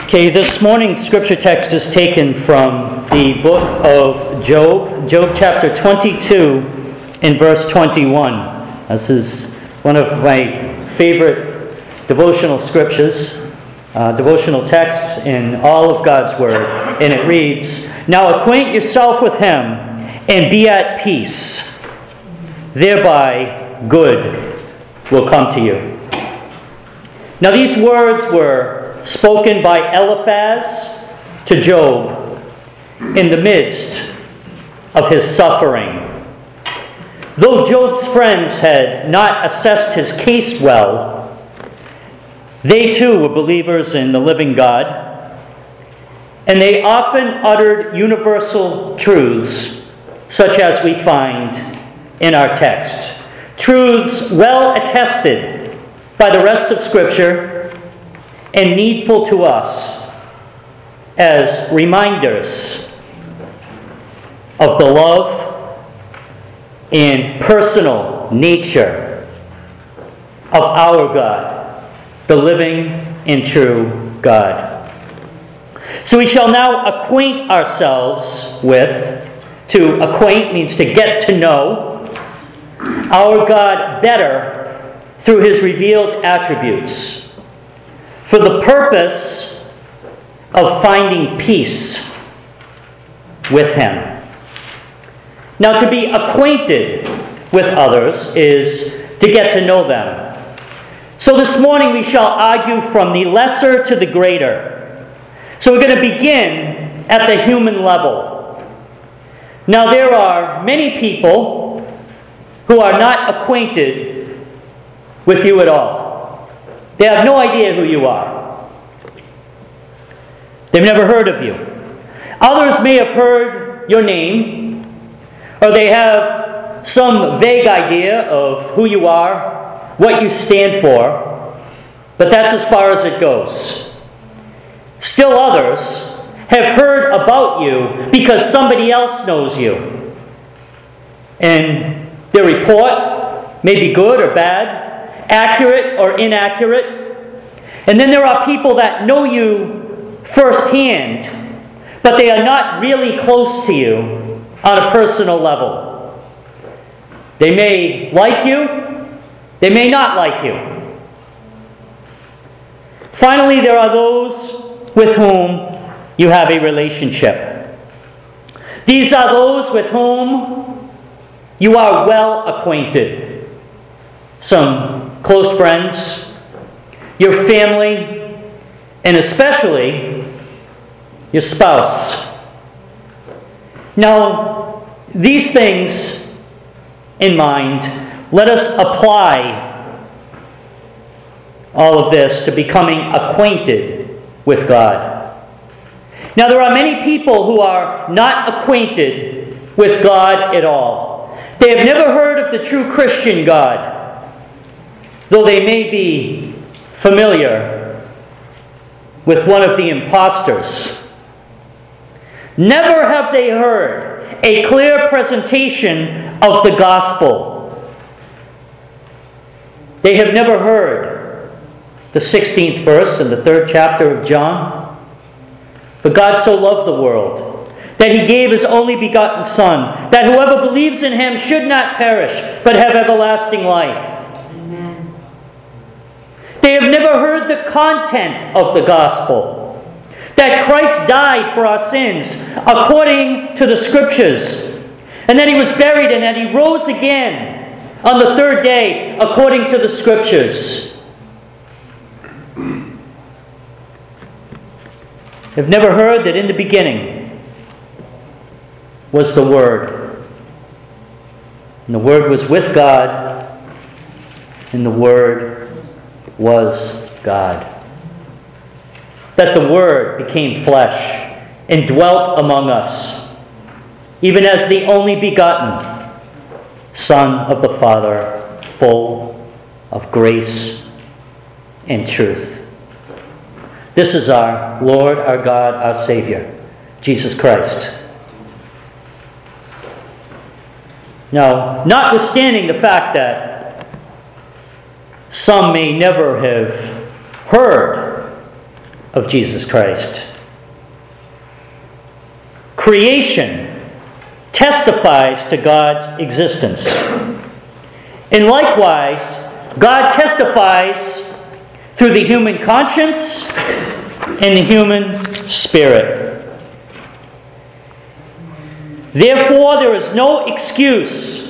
Okay, this morning's scripture text is taken from the book of Job, Job chapter 22 and verse 21. This is one of my favorite devotional scriptures, devotional texts in all of God's Word. And it reads, "Now acquaint yourself with Him and be at peace. Thereby good will come to you." Now these words were spoken by Eliphaz to Job in the midst of his suffering. Though Job's friends had not assessed his case well, they too were believers in the living God, and they often uttered universal truths such as we find in our text. Truths well attested by the rest of Scripture and needful to us as reminders of the love and personal nature of our God, the living and true God. So we shall now acquaint ourselves with, to acquaint means to get to know, our God better through His revealed attributes, for the purpose of finding peace with Him. Now, to be acquainted with others is to get to know them. So this morning we shall argue from the lesser to the greater. So we're going to begin at the human level. Now, there are many people who are not acquainted with you at all. They have no idea who you are. They've never heard of you. Others may have heard your name, or they have some vague idea of who you are, what you stand for, but that's as far as it goes. Still others have heard about you because somebody else knows you. And their report may be good or bad, accurate or inaccurate. And then there are people that know you firsthand, but they are not really close to you on a personal level. They may like you, they may not like you. Finally, there are those with whom you have a relationship. These are those with whom you are well acquainted. Some close friends, your family, and especially your spouse. Now, these things in mind, let us apply all of this to becoming acquainted with God. Now, there are many people who are not acquainted with God at all. They have never heard of the true Christian God, though they may be familiar with one of the impostors. Never have they heard a clear presentation of the gospel. They have never heard the 16th verse in the 3rd chapter of John. For God so loved the world that He gave His only begotten Son, that whoever believes in Him should not perish, but have everlasting life. They have never heard the content of the gospel, that Christ died for our sins according to the Scriptures, and that He was buried and that He rose again on the 3rd day according to the Scriptures. They've never heard that in the beginning was the Word, and the Word was with God, and the Word was God. That the Word became flesh and dwelt among us, even as the only begotten Son of the Father, full of grace and truth. This is our Lord, our God, our Savior, Jesus Christ. Now, notwithstanding the fact that some may never have heard of Jesus Christ. Creation testifies to God's existence. And likewise, God testifies through the human conscience and the human spirit. Therefore, there is no excuse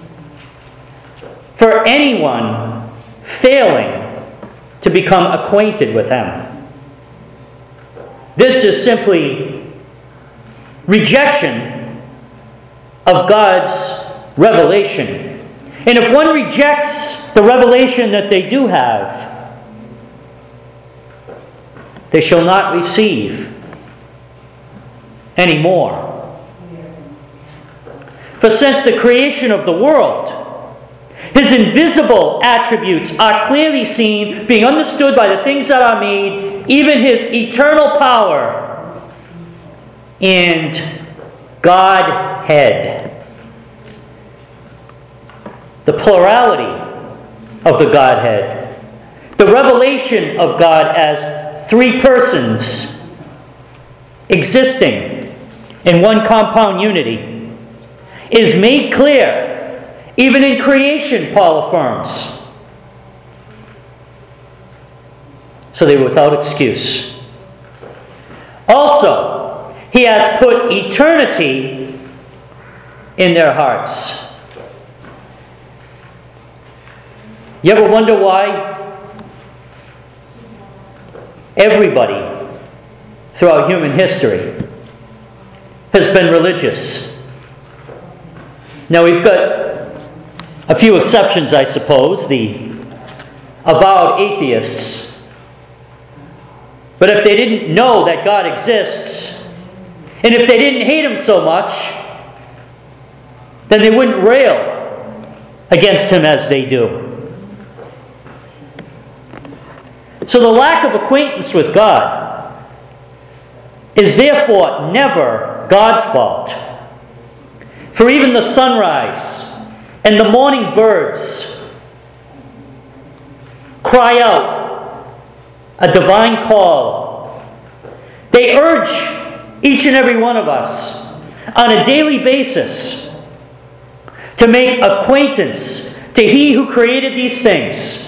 for anyone failing to become acquainted with Him. This is simply rejection of God's revelation. And if one rejects the revelation that they do have, they shall not receive any more. For since the creation of the world, His invisible attributes are clearly seen, being understood by the things that are made, even His eternal power and Godhead. The plurality of the Godhead. The revelation of God as three persons existing in one compound unity is made clear even in creation, Paul affirms. So they were without excuse. Also, He has put eternity in their hearts. You ever wonder why everybody throughout human history has been religious? Now we've got a few exceptions, I suppose, the avowed atheists. But if they didn't know that God exists, and if they didn't hate Him so much, then they wouldn't rail against Him as they do. So the lack of acquaintance with God is therefore never God's fault. For even the sunrise and the morning birds cry out a divine call. They urge each and every one of us on a daily basis to make acquaintance to He who created these things.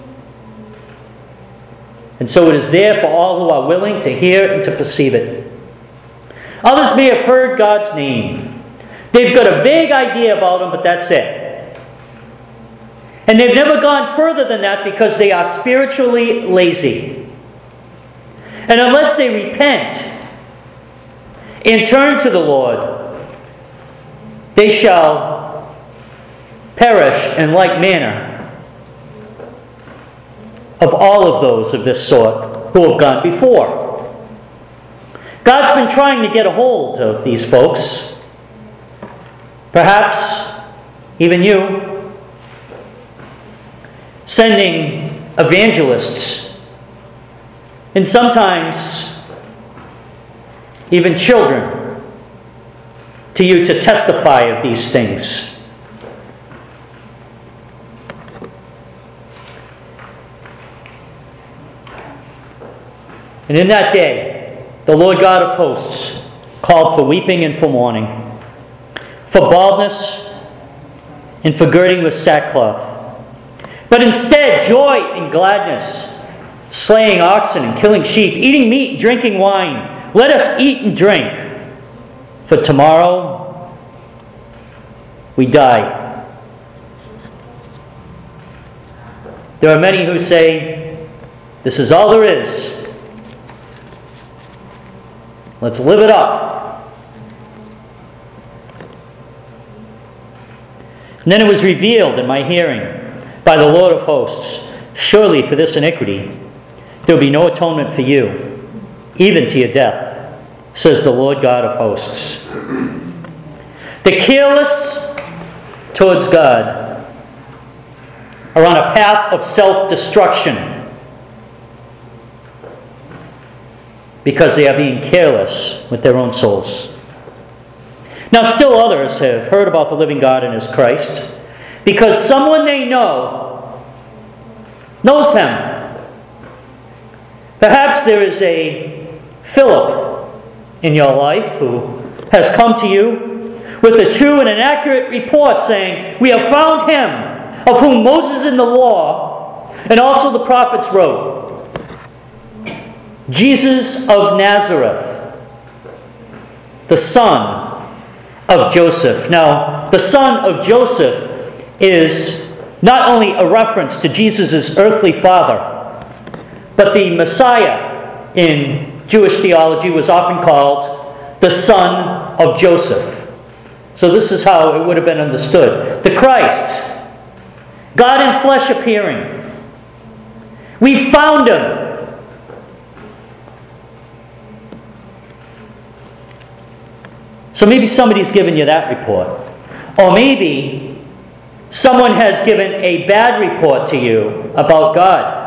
And so it is there for all who are willing to hear and to perceive it. Others may have heard God's name. They've got a vague idea about Him, but that's it. And they've never gone further than that because they are spiritually lazy. And unless they repent and turn to the Lord, they shall perish in like manner of all of those of this sort who have gone before. God's been trying to get a hold of these folks. Perhaps even you, sending evangelists and sometimes even children to you to testify of these things. And in that day, the Lord God of hosts called for weeping and for mourning, for baldness and for girding with sackcloth. But instead, joy and gladness, slaying oxen and killing sheep, eating meat and drinking wine. Let us eat and drink, for tomorrow we die. There are many who say, this is all there is. Let's live it up. And then it was revealed in my hearing by the Lord of hosts, surely for this iniquity there will be no atonement for you, even to your death, says the Lord God of hosts. The careless towards God are on a path of self-destruction because they are being careless with their own souls. Now still others have heard about the living God and His Christ because someone they know knows Him. Perhaps there is a Philip in your life who has come to you with a true and an accurate report saying, "We have found him of whom Moses in the law and also the prophets wrote, Jesus of Nazareth, the son of Joseph." Now, the son of Joseph is not only a reference to Jesus' earthly father, but the Messiah in Jewish theology was often called the son of Joseph. So this is how it would have been understood. The Christ, God in flesh appearing. We found him. So maybe somebody's given you that report. Or maybe someone has given a bad report to you about God.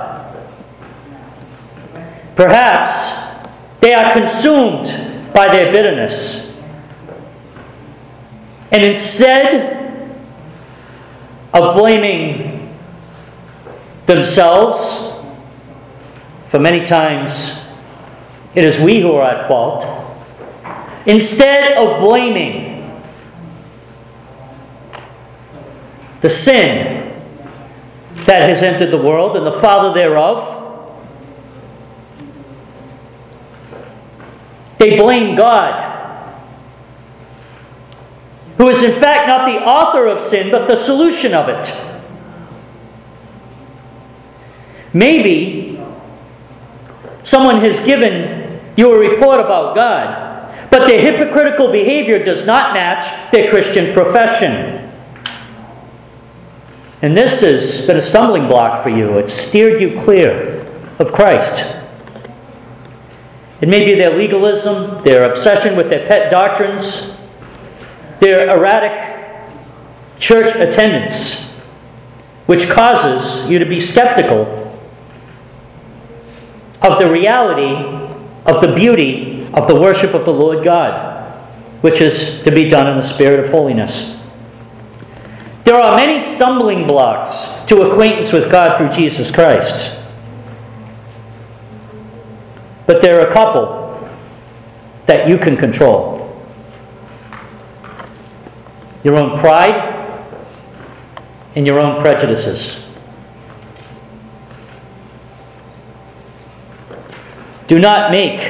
Perhaps they are consumed by their bitterness. And instead of blaming themselves, for many times it is we who are at fault, instead of blaming the sin that has entered the world and the father thereof, they blame God, who is in fact not the author of sin, but the solution of it. Maybe someone has given you a report about God, but their hypocritical behavior does not match their Christian profession. And this has been a stumbling block for you. It's steered you clear of Christ. It may be their legalism, their obsession with their pet doctrines, their erratic church attendance, which causes you to be skeptical of the reality of the beauty of the worship of the Lord God, which is to be done in the spirit of holiness. There are many stumbling blocks to acquaintance with God through Jesus Christ. But there are a couple that you can control. Your own pride and your own prejudices. Do not make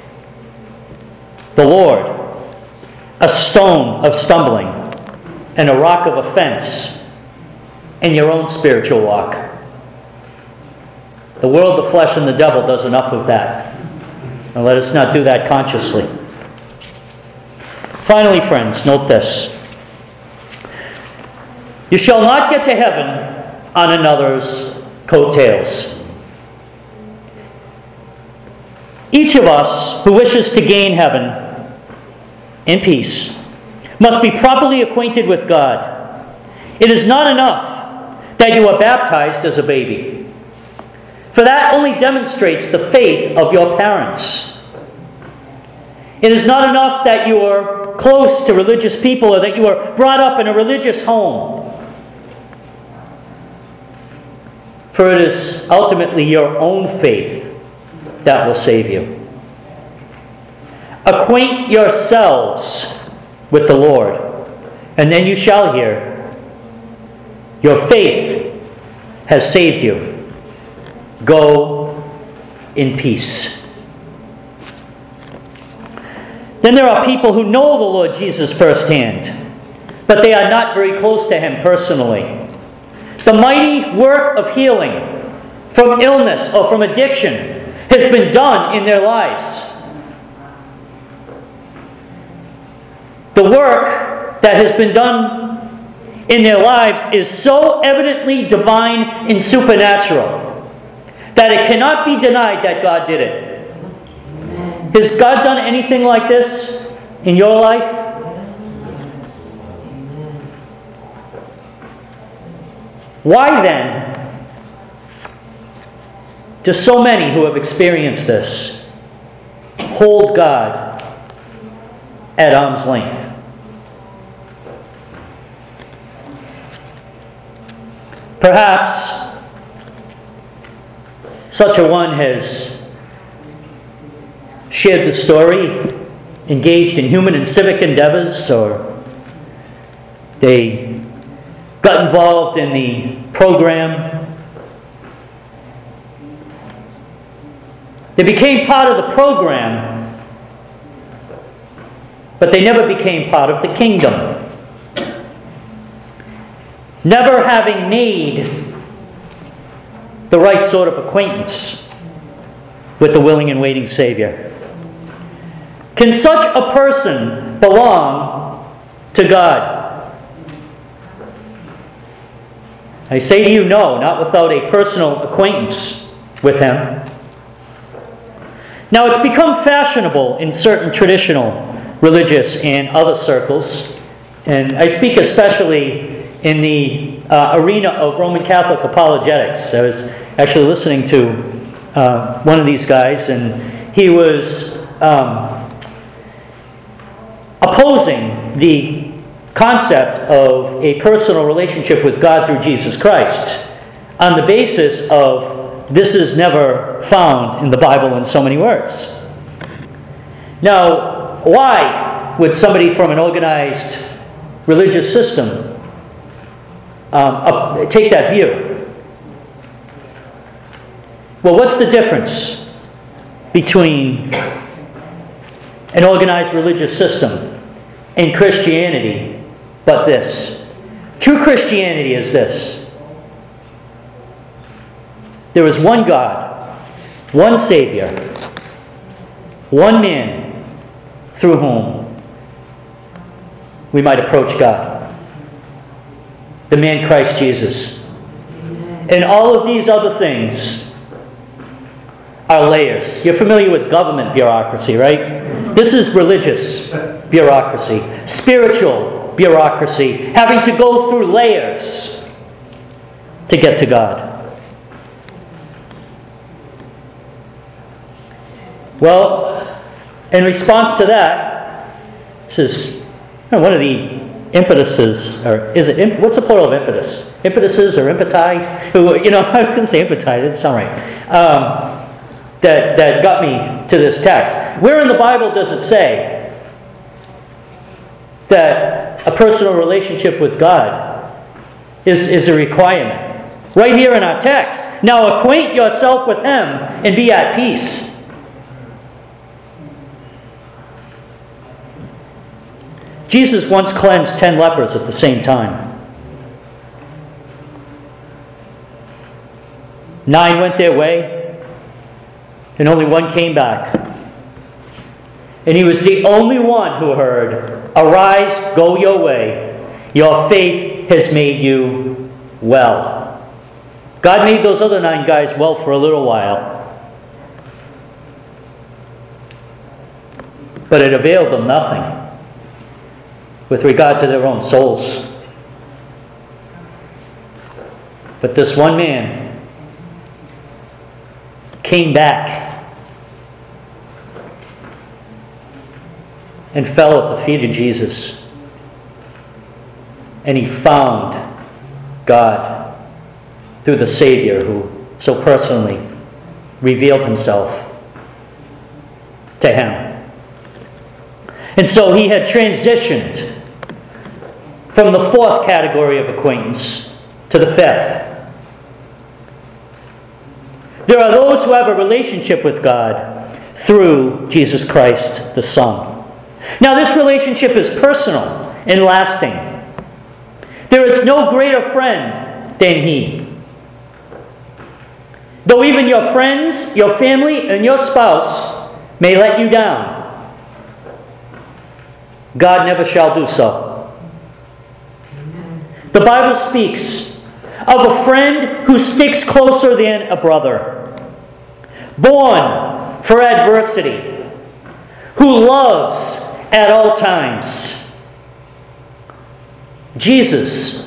the Lord a stone of stumbling and a rock of offense in your own spiritual walk. The world, the flesh, and the devil does enough of that. And let us not do that consciously. Finally, friends, note this. You shall not get to heaven on another's coattails. Each of us who wishes to gain heaven in peace must be properly acquainted with God. It is not enough that you are baptized as a baby, for that only demonstrates the faith of your parents. It is not enough that you are close to religious people or that you are brought up in a religious home, for it is ultimately your own faith that will save you. Acquaint yourselves with the Lord, and then you shall hear, your faith has saved you. Go in peace. Then there are people who know the Lord Jesus firsthand, but they are not very close to Him personally. The mighty work of healing from illness or from addiction has been done in their lives. The work that has been done in their lives is so evidently divine and supernatural that it cannot be denied that God did it. Has God done anything like this in your life? Why then do so many who have experienced this hold God at arm's length? Perhaps such a one has shared the story, engaged in human and civic endeavors, or they got involved in the program. They became part of the program, but they never became part of the kingdom. Never having made the right sort of acquaintance with the willing and waiting Savior. Can such a person belong to God? I say to you, no, not without a personal acquaintance with Him. Now, it's become fashionable in certain traditional, religious, and other circles, and I speak especially in the arena of Roman Catholic apologetics. I was actually listening to one of these guys, and he was opposing the concept of a personal relationship with God through Jesus Christ on the basis of this is never found in the Bible in so many words. Now, why would somebody from an organized religious system take that view? Well, what's the difference between an organized religious system and Christianity but this? True Christianity is this: there is one God, one Savior, one man through whom we might approach God. The man Christ Jesus. And all of these other things are layers. You're familiar with government bureaucracy, right? This is religious bureaucracy, spiritual bureaucracy, having to go through layers to get to God. Well, in response to that, this is one of the impetuses, or is it, what's the plural of impetus? Impetuses or impeti? I was going to say impeti, it didn't sound right. That got me to this text. Where in the Bible does it say that a personal relationship with God is a requirement? Right here in our text. Now acquaint yourself with Him and be at peace. Jesus once cleansed 10 lepers at the same time. 9 went their way, and only 1 came back. And he was the only one who heard, "Arise, go your way. Your faith has made you well." God made those other 9 guys well for a little while, but it availed them nothing with regard to their own souls. But this one man came back and fell at the feet of Jesus, and he found God through the Savior who so personally revealed Himself to him. And so he had transitioned from the 4th category of acquaintance to the 5th. There are those who have a relationship with God through Jesus Christ the Son. Now, this relationship is personal and lasting. There is no greater friend than He. Though even your friends, your family, and your spouse may let you down, God never shall do so. The Bible speaks of a friend who sticks closer than a brother, born for adversity, who loves at all times. Jesus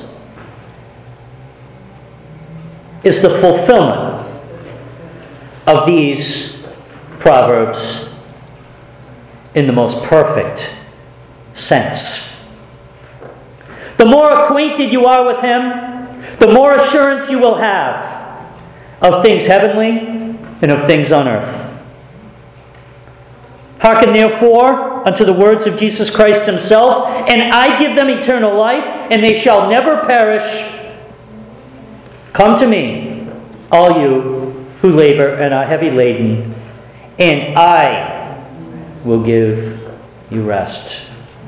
is the fulfillment of these proverbs in the most perfect sense. The more acquainted you are with Him, the more assurance you will have of things heavenly and of things on earth. Hearken therefore unto the words of Jesus Christ himself, and I give them eternal life, and they shall never perish. Come to me, all you who labor and are heavy laden, and I will give you rest.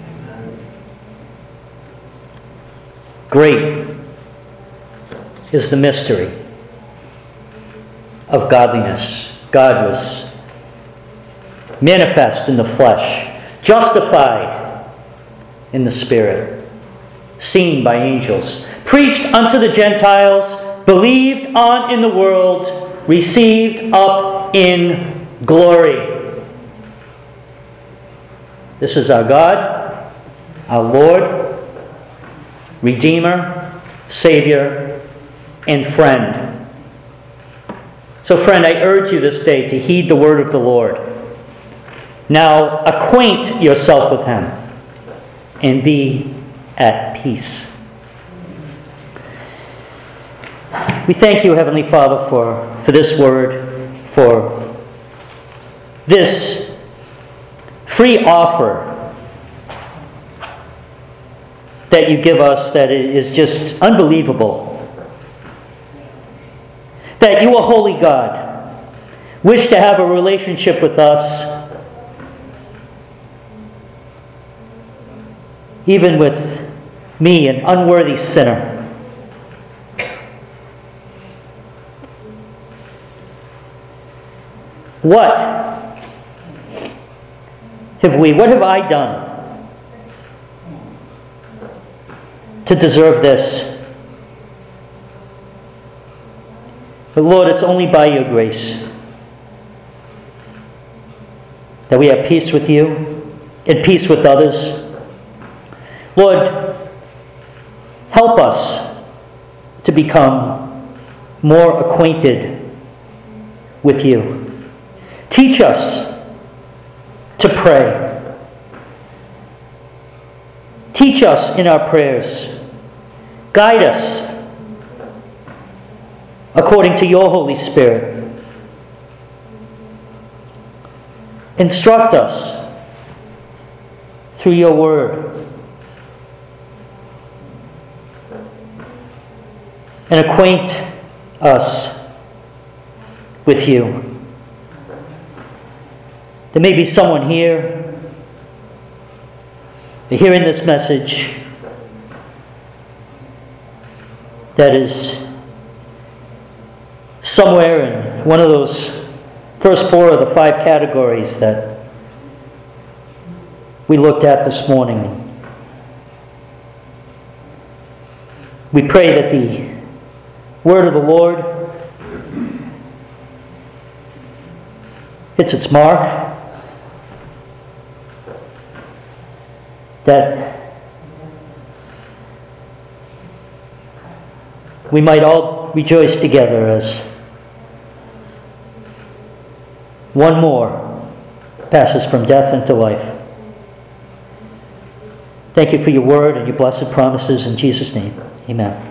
Great is the mystery of godliness. God was manifest in the flesh, justified in the Spirit, seen by angels, preached unto the Gentiles, believed on in the world, received up in glory. This is our God, our Lord, Redeemer, Savior, and friend. So, friend, I urge you this day to heed the word of the Lord. Now, acquaint yourself with him and be at peace. We thank you, Heavenly Father, for this word, for this free offer that you give us that is just unbelievable. That you, a holy God, wish to have a relationship with us, even with me, an unworthy sinner. What have I done to deserve this? But Lord, it's only by your grace that we have peace with you and peace with others. Lord, help us to become more acquainted with you. Teach us to pray. Teach us in our prayers. Guide us according to your Holy Spirit. Instruct us through your word. And acquaint us with you. There may be someone here hearing this message that is somewhere in one of those first 4 of the 5 categories that we looked at this morning. We pray that the word of the Lord hits its mark, that we might all rejoice together as one more passes from death into life. Thank you for your word and your blessed promises in Jesus' name. Amen.